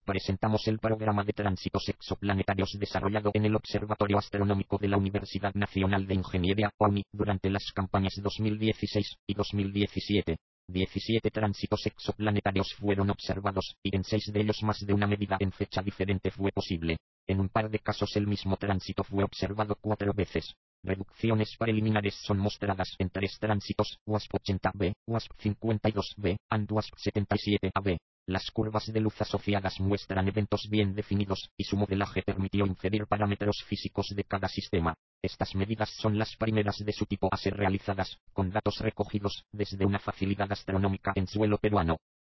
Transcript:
Presentamos el programa de tránsitos exoplanetarios desarrollado en el Observatorio Astronómico de la Universidad Nacional de Ingeniería, ONI, durante las campañas 2016 y 2017. 17 tránsitos exoplanetarios fueron observados, y en 6 de ellos más de una medida en fecha diferente fue posible. En un par de casos el mismo tránsito fue observado 4 veces. Reducciones preliminares son mostradas en 3 tránsitos, WASP-80b, WASP-52b, and WASP-77ab. Las curvas de luz asociadas muestran eventos bien definidos, y su modelaje permitió inferir parámetros físicos de cada sistema. Estas medidas son las primeras de su tipo a ser realizadas, con datos recogidos desde una facilidad astronómica en suelo peruano.